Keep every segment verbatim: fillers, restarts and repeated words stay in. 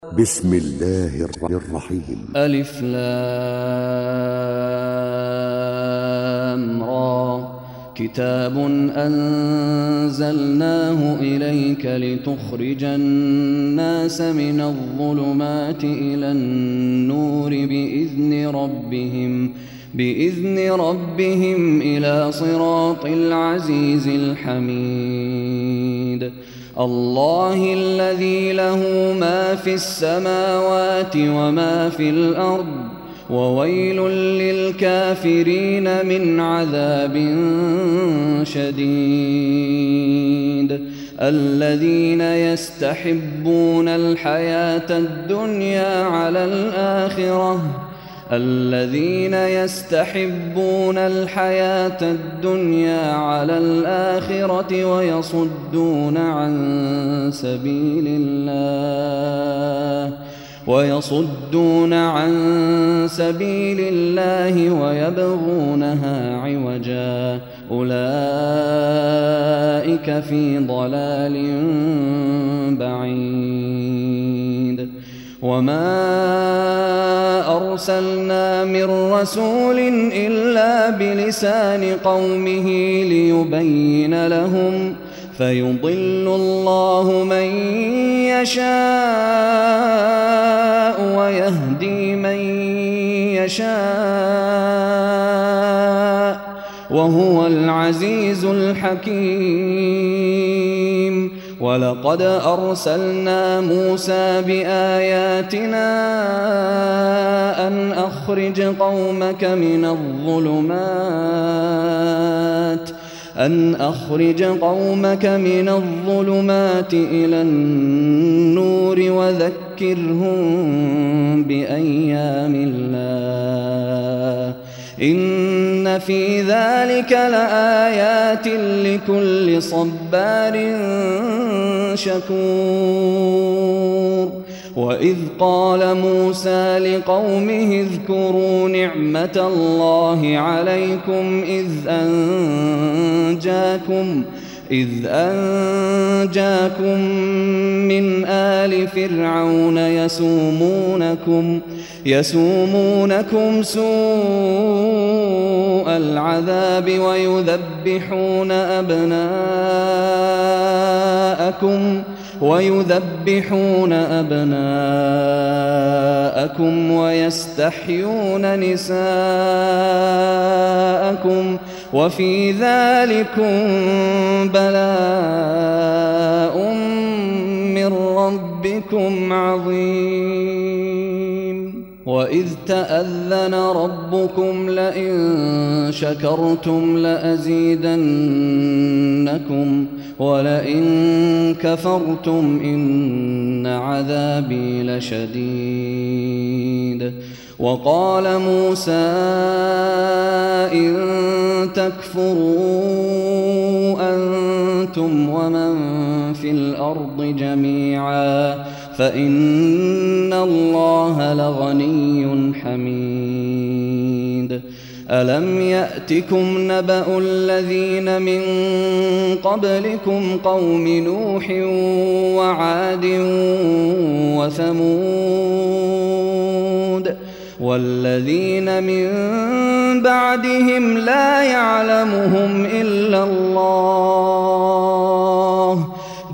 بسم الله الرحمن الرحيم. ألف لام را. كتاب أنزلناه إليك لتخرج الناس من الظلمات إلى النور بإذن ربهم بإذن ربهم إلى صراط العزيز الحميد. الله الذي له ما في السماوات وما في الأرض، وويل للكافرين من عذاب شديد. الذين يستحبون الحياة الدنيا على الآخرة الذين يستحبون الحياة الدنيا على الآخرة ويصدون عن سبيل الله ويصدون عن سبيل الله ويبغونها عوجا، أولئك في ضلال بعيد. وما أرسلنا من رسول إلا بلسان قومه ليبين لهم، فيضل الله من يشاء ويهدي من يشاء، وهو العزيز الحكيم. ولقد أرسلنا موسى بآياتنا أن أخرج قومك من الظلمات أن أخرج قومك من الظلمات إلى النور وذكرهم بأيام الله، إن في ذلك لآيات لكل صبار شكور. وإذ قال موسى لقومه اذكروا نعمة الله عليكم إذ أنجاكم إذ أنجاكم من آل فرعون يسومونكم يسومونكم سوء العذاب ويذبحون أبناءكم ويذبحون أبناءكم ويستحيون نساءكم، وفي ذلكم بلاء من ربكم عظيم. وإذ تأذن ربكم لئن شكرتم لأزيدنكم ولئن كفرتم إن عذابي لشديد. وقال موسى إن تكفروا أنتم ومن في الأرض جميعا فإن الله لغني حميد. ألم يأتكم نبأ الذين من قبلكم قوم نوح وعاد وثمود والذين من بعدهم لا يعلمهم إلا الله،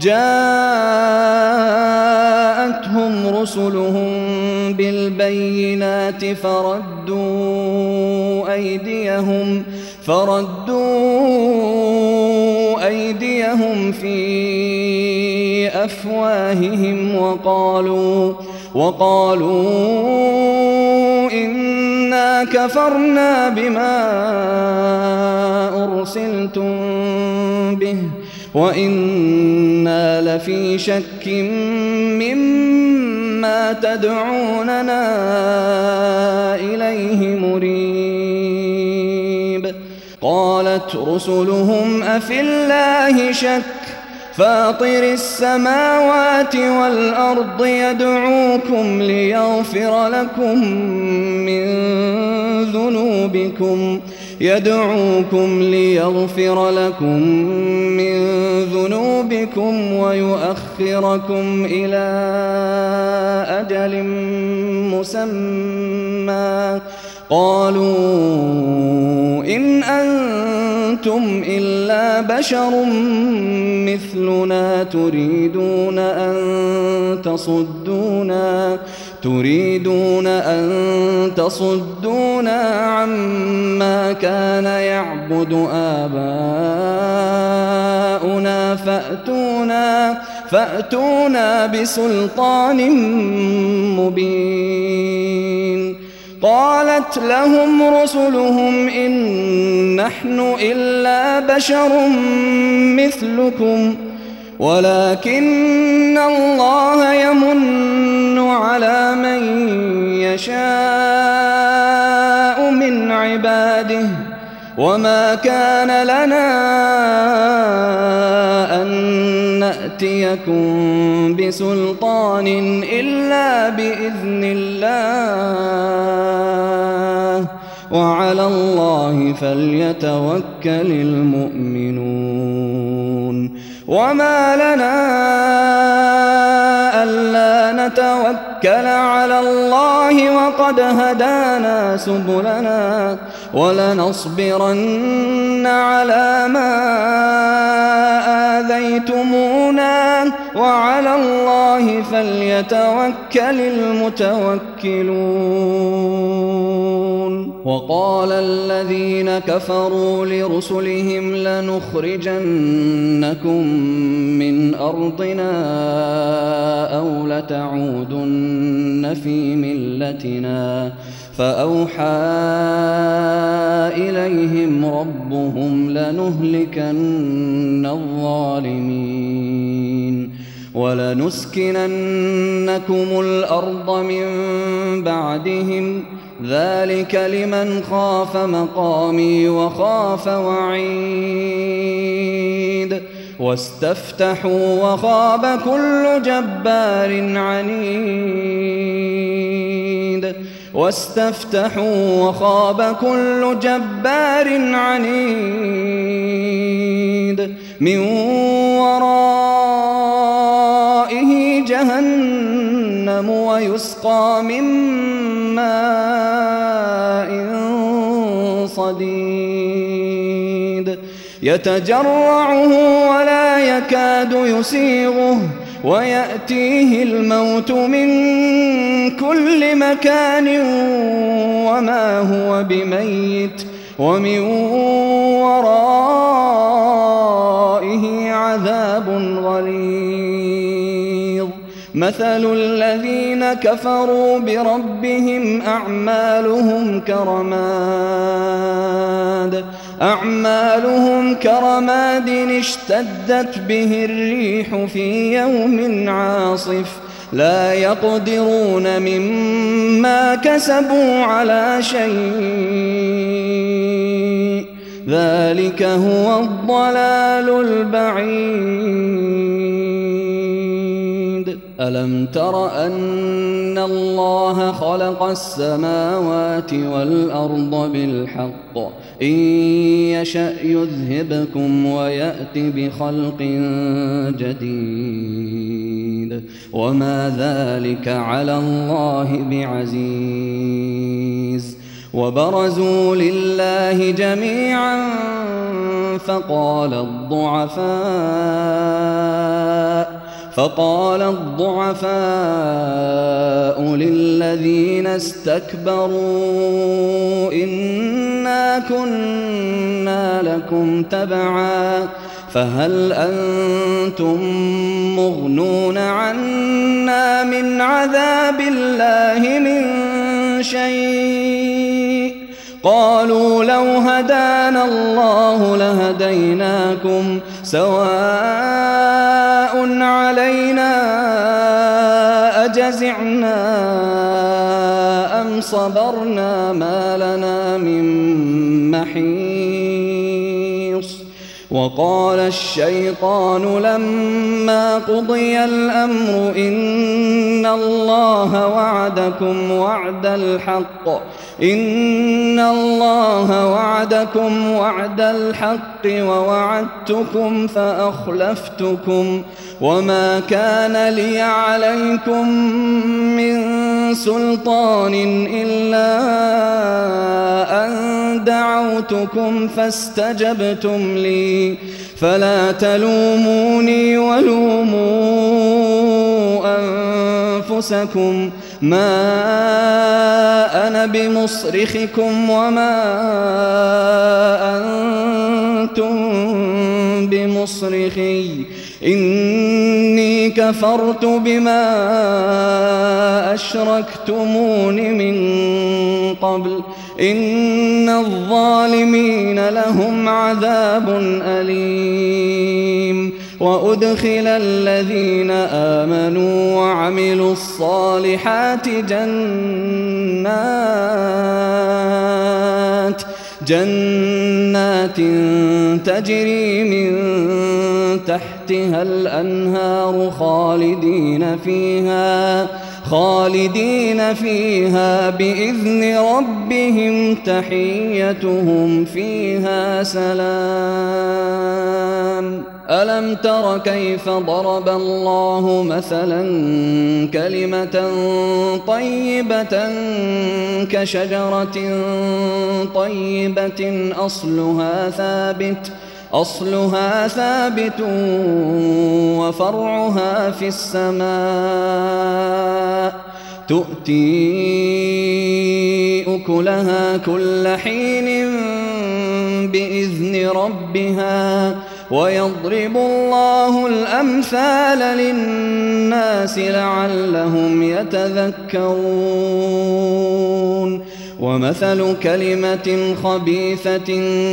جاءتهم رسلهم بالبينات فردوا أيديهم فردوا أيديهم في أفواههم وقالوا وقالوا إنا كفرنا بما أرسلتم به وإنا لفي شك مما تدعوننا إليه مريب. قالت رسلهم أفي الله شك فاطر السماوات والأرض يدعوكم ليغفر لكم من ذنوبكم يدعوكم ليغفر لكم من ذنوبكم ويؤخركم إلى أجل مسمى قالوا إن أنتم إلا بشر مثلنا تريدون أن تصدونا تريدون أن تصدونا عما كان يعبد آباؤنا فأتونا فأتونا بسلطان مبين. قالت لهم رسلهم إن نحن إلا بشر مثلكم ولكن الله يمن على من يشاء من عباده وما كان لنا أن نأتيكم بسلطان إلا بإذن الله وعلى الله فليتوكل المؤمنون. وما لنا ألا نتوكل على الله وقد هدانا سبلنا ولنصبرن على ما آذيتمونا وعلى الله فليتوكل المتوكلون. وقال الذين كفروا لرسلهم لنخرجنكم من أرضنا أو لتعودن في ملتنا فأوحى إليهم ربهم لنهلكن الظالمين ولنسكننكم الأرض من بعدهم ذلك لمن خاف مقامي وخاف وعيد. واستفتحوا وخاب كل جبار عنيد واستفتحوا وخاب كل جبار عنيد من ورائه جهنم ويسقى من ماء صديد يتجرعه ولا يكاد يسيغه ويأتيه الموت من كل مكان وما هو بميت ومن ورائه عذاب غليظ. مثل الذين كفروا بربهم أعمالهم كرماد أعمالهم كرماد اشتدت به الريح في يوم عاصف لا يقدرون مما كسبوا على شيء ذلك هو الضلال البعيد. ألم تر أن الله خلق السماوات والأرض بالحق إن يشأ يذهبكم ويأت بخلق جديد وما ذلك على الله بعزيز. وبرزوا لله جميعا فقال الضعفاء فقال الضعفاء للذين استكبروا إنا كنا لكم تبعا فهل أنتم مغنون عنا من عذاب الله من شيء قالوا لو هدانا الله لهديناكم سواء علينا أجزعنا أم صبرنا ما لنا من محيص. وقال الشيطان لما قضي الأمر إن الله وعدكم وعد الحق إن الله وعدكم وعد الحق ووعدتكم فأخلفتكم وما كان لي عليكم من سلطان إلا أن دعوتكم فاستجبتم لي فلا تلوموني ولوموا أنفسكم ما أنا بمصرخكم وما أنتم بمصرخي إني كفرت بما أشركتمون من قبل إن الظالمين لهم عذاب أليم وأدخل الذين آمنوا وعملوا الصالحات جنات جنات تجري من تحتها الأنهار خالدين فيها خالدين فيها بإذن ربهم تحيتهم فيها سلام. ألم تر كيف ضرب الله مثلا كلمة طيبة كشجرة طيبة أصلها ثابت أصلها ثابت وفرعها في السماء تؤتي أكلها كل حين بإذن ربها ويضرب الله الأمثال للناس لعلهم يتذكرون. ومثل كلمة خبيثة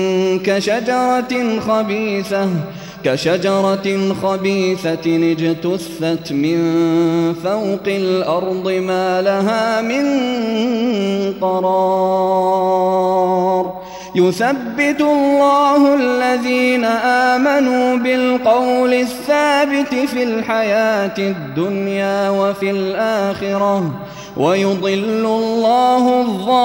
كشجرة خبيثة كشجرة خبيثة اجتثت من فوق الأرض ما لها من قرار يثبت الله الذين آمنوا بالقول الثابت في الحياة الدنيا وفي الآخرة ويضل الله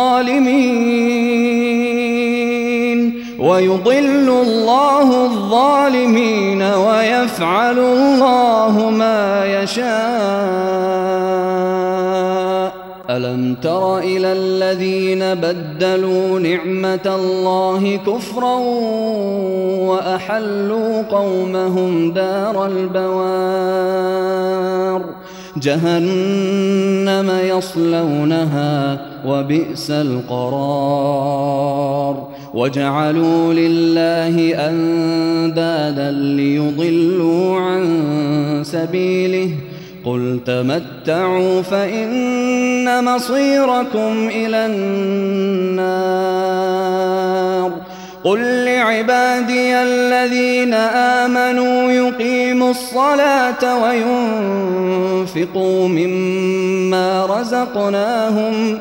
الظالمين ويضل الله الظالمين ويفعل الله ما يشاء. ألم تر إلى الذين بدلوا نعمة الله كفرا وأحلوا قومهم دار البوار جهنم يصلونها وبئس القرار وجعلوا لله أندادا ليضلوا عن سبيله قل تمتعوا فإن مصيركم إلى النار. قل لعبادي الذين آمنوا يقيموا الصلاة وينفقوا مما رزقناهم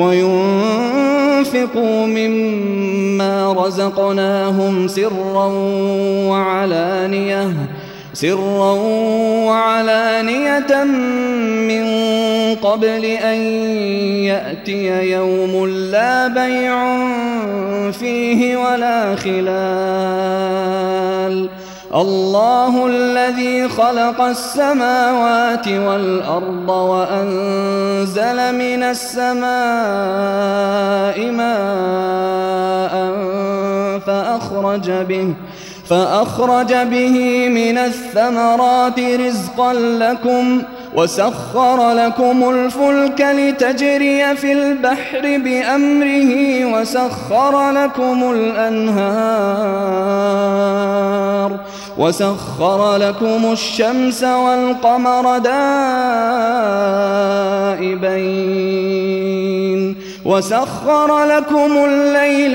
وينفقوا مما رزقناهم سرا وعلانية سرا وعلانية من قبل أن يأتي يوم لا بيع فيه ولا خلال. الله الذي خلق السماوات والأرض وأنزل من السماء ماء فأخرج به فأخرج به من الثمرات رزقا لكم وسخر لكم الفلك لتجري في البحر بأمره وسخر لكم الأنهار وسخر لكم الشمس والقمر دائبين وسخر لكم الليل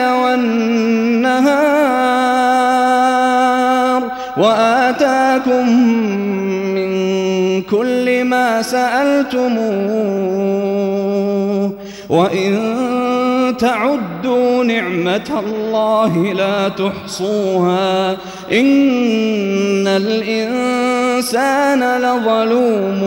والنهار وآتاكم من كل ما سألتموه وإن تعدوا نعمة الله لا تحصوها إن الإنسان لظلوم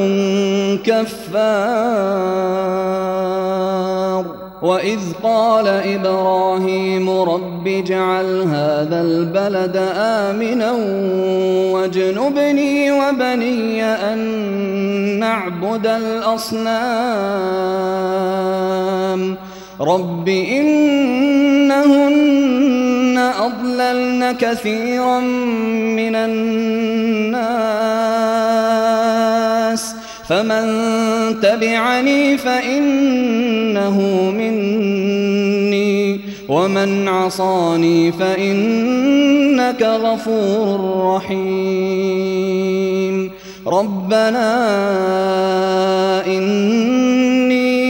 كفار وإذ قال إبراهيم رب اجعل هذا البلد آمنا واجنبني وبني أن نعبد الأصنام رب إنهن أضللن كثيرا من الناس فمن تبعني فإنه مني ومن عصاني فإنك غفور رحيم ربنا إني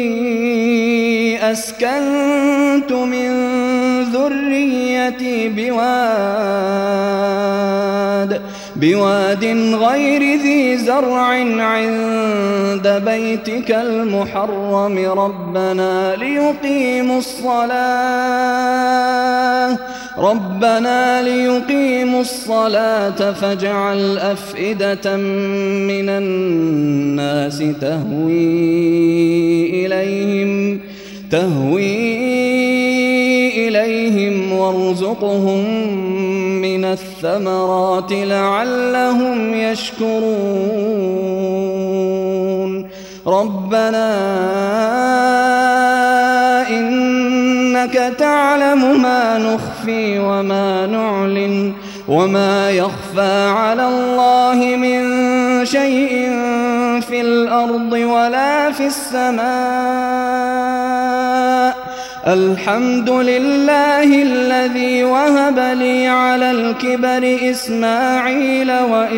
أسكنت من ذريتي بواد بواد غير ذي زرع عند بيتك المحرم ربنا ليقيموا الصلاة ربنا ليقيموا الصلاة فاجعل أفئدة من الناس تهوي إليهم تهوي إليهم وارزقهم من الثمرات لعلهم يشكرون ربنا إنك تعلم ما نخفي وما نعلن وما يخفى على الله من شيء في الأرض ولا في السماء الحمد لله الذي وهب لي على الكبر إسماعيل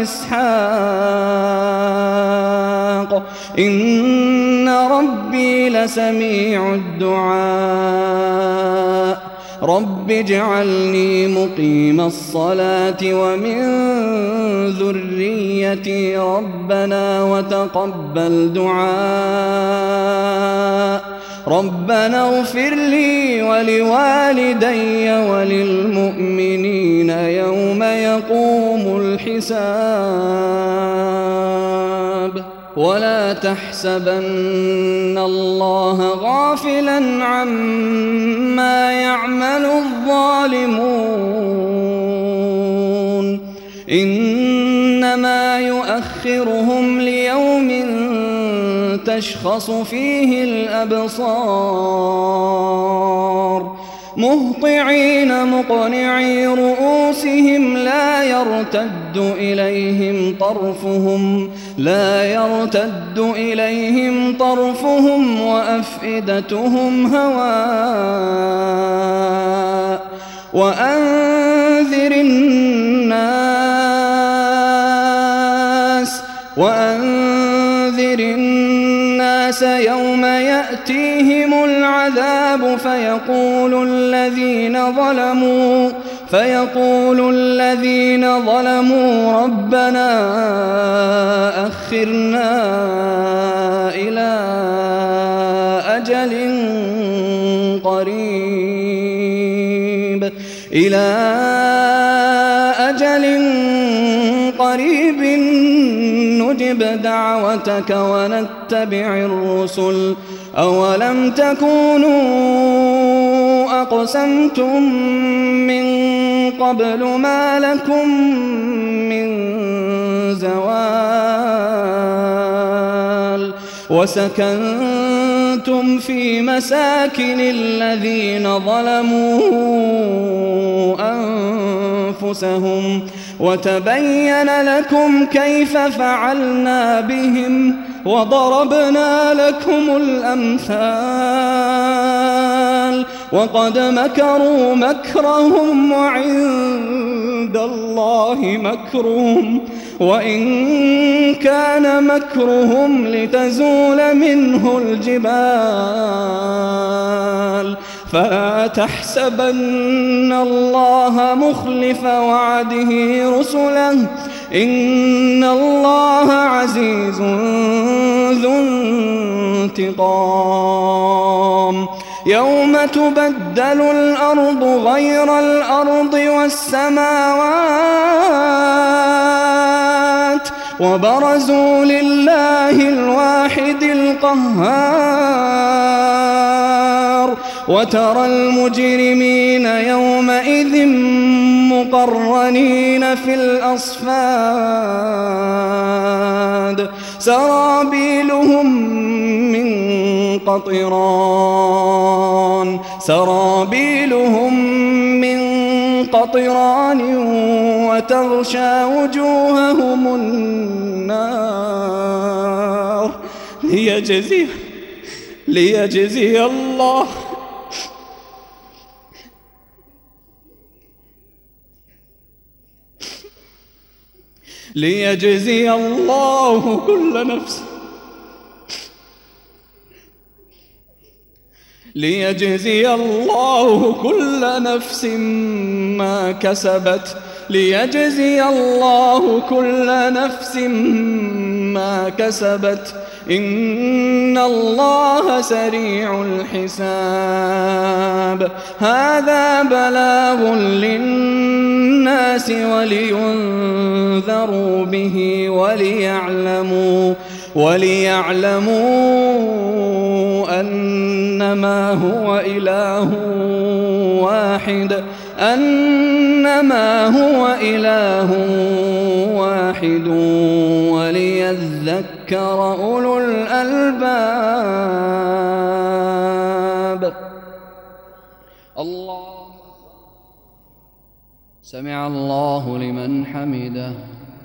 وإسحاق إن ربي لسميع الدعاء رب اجعلني مقيم الصلاة ومن ذريتي ربنا وتقبل دعاء ربنا اغفر لي ولوالدي وللمؤمنين يوم يقوم الحساب ولا تحسبن الله غافلا عما يعمل الظالمون إنما يؤخرهم ليوم تشخص فيه الأبصار مهطعين مقنعي رؤوسهم لا يرتد إليهم طرفهم لا يرتد إليهم طرفهم وأفئدتهم هواء وأنذر الناس وأنذر الناس يوم يأتيهم العذاب فيقول الذين ظلموا فيقول الذين ظلموا ربنا أخرنا إلى أجل قريب إلى أجل قريب نجب دعوتك ونتبع الرسل أولم تكونوا أقسمتم من قبل ما لكم من زوال وسكنتم في مساكن الذين ظلموا أنفسهم وتبين لكم كيف فعلنا بهم وضربنا لكم الأمثال وقد مكروا مكرهم وعند الله مكرهم وإن كان مكرهم لتزول منه الجبال فلا تحسبن الله مخلف وعده رسله إن الله عزيز ذو انتقام يوم تبدل الأرض غير الأرض والسماوات وبرزوا لله الواحد القهار وترى المجرمين يومئذ مقرنين في الأصفاد سرابيلهم من قطران سرابيلهم من قطران وتغشى وجوههم النار ليجزي ليجزي الله ليجزي الله كل نفس ليجزي الله كل نفس ما كسبت ليجزي الله كل نفس ما كسبت إن الله سريع الحساب هذا بلاغ للناس ولينذروا به وليعلموا وليعلموا أنما هو إله واحد أنما هو إله واحد وليذكر أولو الألباب. الله سمع الله لمن حمده.